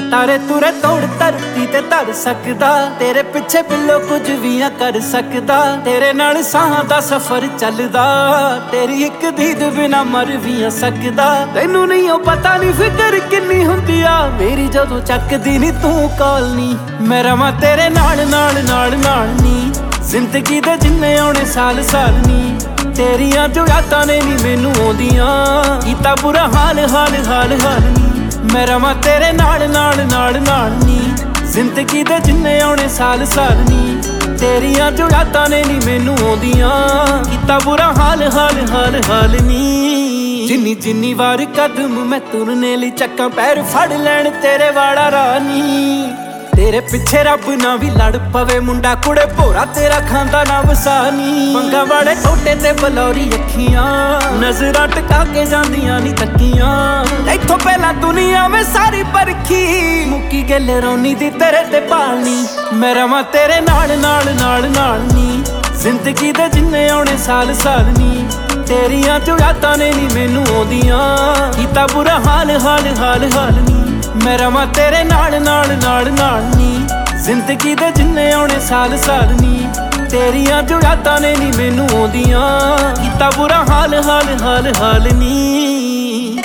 ਤਾਰੇ ਤੁਰੇ ਤੋੜ ਧਰਤੀ ਤੇ ਧੜ ਸਕਦਾ, ਤੇਰੇ ਪਿੱਛੇ ਬਿੱਲੋ ਕੁਝ ਵੀ ਆ ਕਰ ਸਕਦਾ। ਤੇਰੇ ਨਾਲ ਸਾਹਾਂ ਦਾ ਸਫ਼ਰ ਚੱਲਦਾ, ਤੇਰੀ ਇੱਕ ਦੀਦ ਬਿਨਾ ਮਰ ਵੀ ਆ ਸਕਦਾ। ਤੈਨੂੰ ਨਹੀਂ ਉਹ ਪਤਾ ਨਹੀਂ ਫਿਕਰ ਕਿੰਨੀ ਹੁੰਦੀ ਆ ਮੇਰੀ ਜਦੋਂ ਚੱਕਦੀ ਨੀ ਤੂੰ ਕਾਲ ਨੀ। ਮੈਂ ਰਵਾਂ ਤੇਰੇ ਨਾਲ ਨਾਲ ਨਾਲ ਨਾਲ ਨੀ, ਜ਼ਿੰਦਗੀ ਦੇ ਜਿੰਨੇ ਆਉਣੇ ਸਾਲ ਸਾਲ ਨੀ। ਤੇਰੀਆਂ ਜੋ ਯਾਦਾਂ ਨੇ ਨੀ ਮੈਨੂੰ ਆਉਂਦੀਆਂ, ਕੀਤਾ ਬੁਰਾ ਹਾਲ ਹਾਲ ਹਾਲ ਹਾਲ ਨੀ। ਮੈਂ ਰਵਾਂ ਤੇਰੇ ਨਾਲ ਨਾਲ ਨਾਲ ਨਾਲ ਨੀ, ਜ਼ਿੰਦਗੀ ਦੇ ਜਿੰਨੇ ਆਉਣੇ ਸਾਲ ਸਾਲ ਨੀ। ਤੇਰੀਆਂ ਜੋ ਯਾਦਾਂ ਨੇ ਨੀ ਮੈਨੂੰ ਆਉਂਦੀਆਂ, ਕੀਤਾ ਬੁਰਾ ਹਾਲ ਹਾਲ ਹਾਲ ਹਾਲ ਨੀ। ਜਿੰਨੀ ਜਿੰਨੀ ਵਾਰ ਕਦਮ ਮੈਂ ਤੁਰਨੇ ਲਈ ਚੱਕਾਂ, ਪੈਰ ਫੜ ਲੈਣ ਤੇਰੇ ਵਾਲਾ ਰਾਨੀ। ਤੇਰੇ ਪਿੱਛੇ ਰੱਬ ਨਾ ਵੀ ਲੜ ਪਵੇ, ਮੁੰਡਾ ਕੁੜੇ ਭੋਰਾ ਤੇਰਾ ਖਾਂਦਾ ਨਾ ਵਸਾਨੀ। ਮੰਗਾ ਵਾਲੇ ਛੋਟੇ ਤੇ ਬਲੌਰੀ ਅੱਖੀਆਂ, ਨਜ਼ਰਾਂ ਟਕਾ ਕੇ ਜਾਂਦੀਆਂ ਨੀ ਤੱਕੀਆਂ। ਇੱਥੋਂ ਪਹਿਲਾਂ ਦੁਨੀਆ ਵਿੱਚ ਸਾਰੀ ਪਰਖੀ, ਮੁੱਕੀ ਗੱਲ ਰੌਣੀ ਦੀ ਤੇਰੇ ਤੇ ਪਾਲਨੀ। ਮੈਂ ਰਵਾਂ ਤੇਰੇ ਨਾਲ ਨਾਲ ਨਾਲ ਨਾਲ ਨੀ, ਜ਼ਿੰਦਗੀ ਦੇ ਜਿੰਨੇ ਆਉਣੇ ਸਾਲ ਸਾਲ ਨੀ। ਤੇਰੀਆਂ ਜੋ ਯਾਦਾਂ ਨੇ ਨੀ ਮੈਨੂੰ ਆਉਂਦੀਆਂ, ਕੀਤਾ ਬੁਰਾ ਹਾਲ ਹਾਲ ਹਾਲ ਹਾਲ ਨੀ। ਮੈਂ ਰਵਾਂ ਤੇਰੇ ਨਾਲ ਨਾਲ ਨਾਲ ਨਾਲ ਨੀ, ਜ਼ਿੰਦਗੀ ਦੇ ਜਿੰਨੇ ਆਉਣੇ ਸਾਲ ਸਾਲ ਨੀ। ਤੇਰੀਆਂ ਜੋ ਯਾਦਾਂ ਨੇ ਨੀ ਮੈਨੂੰ ਆਉਂਦੀਆਂ, ਕੀਤਾ ਬੁਰਾ ਹਾਲ ਹਾਲ ਹਾਲ ਹਾਲ ਨੀ।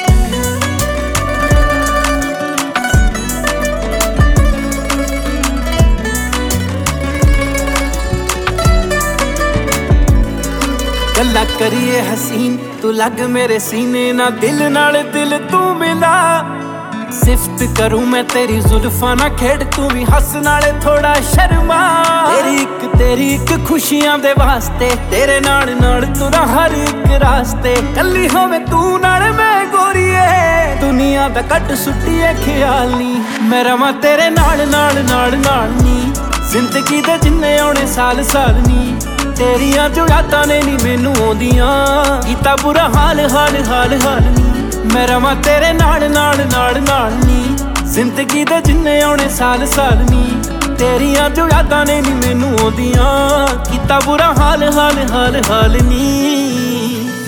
ਗੱਲਾਂ ਕਰੀਏ ਹਸੀਨ, ਤੂੰ ਲੱਗ ਮੇਰੇ ਸੀਨੇ ਨਾ, ਦਿਲ ਨਾਲ ਦਿਲ ਤੂੰ ਮਿਲਾ। ਸਿਫਤ ਕਰੂੰ ਮੈਂ ਤੇਰੀ ਜ਼ੁਲਫਾਂ ਨਾ ਖੇਡ, ਤੂੰ ਵੀ ਹੱਸ ਨਾਲੇ ਥੋੜਾ ਸ਼ਰਮਾ। ਤੇਰੀ ਇੱਕ ਖੁਸ਼ੀਆਂ ਦੇ ਵਾਸਤੇ, ਤੇਰੇ ਨਾਲ ਨਾਲ ਤੁਰਾਂ ਹਰ ਇੱਕ ਰਾਸਤੇ। ਕੱਲੀ ਹੋਵੇ ਤੂੰ ਨਾਲ ਮੈਂ ਗੋਰੀਏ, ਦੁਨੀਆ ਦਾ ਕੱਟ ਸੁੱਟੀਏ ਖਿਆਲ ਨੀ। ਮੈਂ ਰਵਾਂ ਤੇਰੇ ਨਾਲ ਨਾਲ ਨਾਲ ਨਾਲ ਨੀ, ਜ਼ਿੰਦਗੀ ਦੇ ਜਿੰਨੇ ਆਉਣੇ ਸਾਲ ਸਾਲ ਨੀ। ਤੇਰੀਆਂ ਜੋ ਯਾਦਾਂ ਨੇ ਨੀ ਮੈਨੂੰ ਆਉਂਦੀਆਂ, ਕੀਤਾ ਬੁਰਾ ਹਾਲ ਹਾਲ ਹਾਲ ਹਾਲ ਨੀ। ਮੈਂ ਰਵਾਂ ਤੇਰੇ ਨਾਲ ਨਾਲ ਨਾਲ ਨਾਲ ਨੀ, ਜ਼ਿੰਦਗੀ ਦੇ ਜਿੰਨੇ ਆਉਣੇ ਸਾਲ ਸਾਲ ਨੀ। ਤੇਰੀਆਂ ਜੋ ਯਾਦਾਂ ਨੇ ਨੀ ਮੈਨੂੰ ਆਉਂਦੀਆਂ, ਕੀਤਾ ਬੁਰਾ ਹਾਲ ਹਾਲ ਹਾਲ ਹਾਲ ਨੀ।